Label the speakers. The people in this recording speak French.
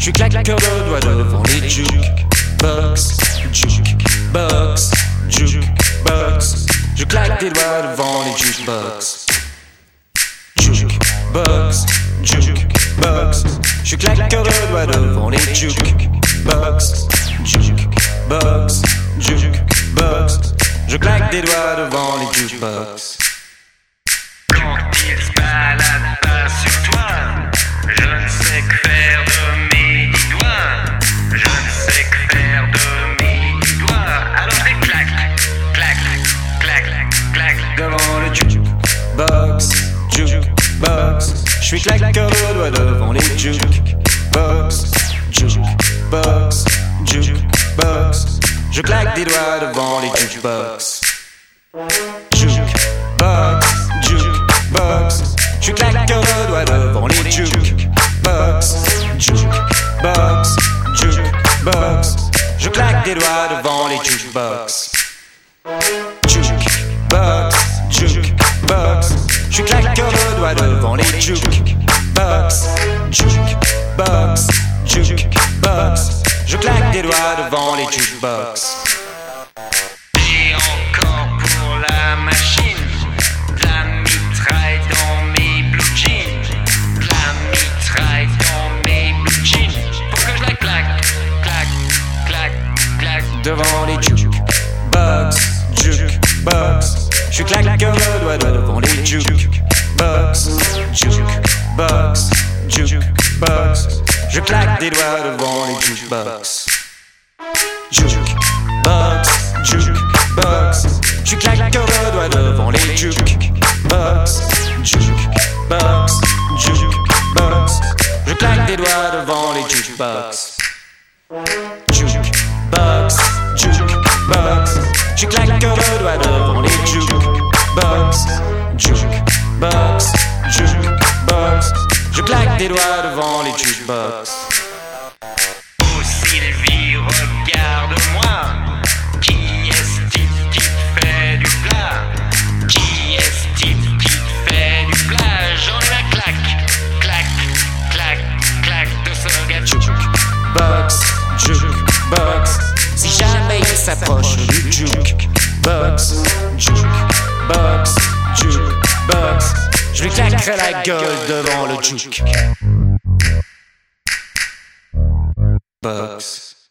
Speaker 1: Je claqueur de doigts devant les jukebox, jukebox, jukebox. Je claque des doigts devant les jukebox, jukebox, jukebox. Je claqueur de doigts devant les jukebox, jukebox, jukebox. Je claque des doigts devant les jukebox.
Speaker 2: Quand il se balade pas sur toi, je ne sais que faire de mes dix doigts. Je ne sais que faire de mes dix doigts. Alors je les claque, claque, claque, claque
Speaker 1: Devant le jukebox, jukebox. Je suis claqueur de doigts devant les jukebox, jukebox, jukebox. Je claque des doigts devant les jukebox, jukebox, jukebox. Je suis claqueur de doigts devant les jukebox, jukebox, jukebox. Je claque des doigts devant les jukebox, jukebox, jukebox. Je suis claqueur de doigts devant les jukebox, jukebox, jukebox. Je claque des doigts devant les jukebox.
Speaker 2: Et encore pour la machine, de la mitraille dans mes blue jeans, de la mitraille dans mes blue jeans. Faut que je la claque, claque, claque, claque
Speaker 1: Devant les jukebox, jukebox. Je suis claqueur de doigts devant les jukebox, jukebox, jukebox. Je claque des doigts devant les jukebox, jukebox, jukebox. Je suis claqueur de doigts devant les jukebox, jukebox, jukebox. Je claque des doigts devant les jukebox, jukebox, jukebox. Je suis claqueur de doigts devant les jukebox, jukebox, jukebox. Je claque des doigts devant les jukebox.
Speaker 2: Oh Sylvie, regarde-moi. Qui est-ce-t-il qui te fait du plat? Qui est-ce-t-il qui te fait du plat? J'en ai la claque, claque, claque, claque de ce gars.
Speaker 1: Jukebox, jukebox. Si jamais il s'approche du jukebox, jukebox, jukebox, je lui claquerai la gueule devant le jukebox.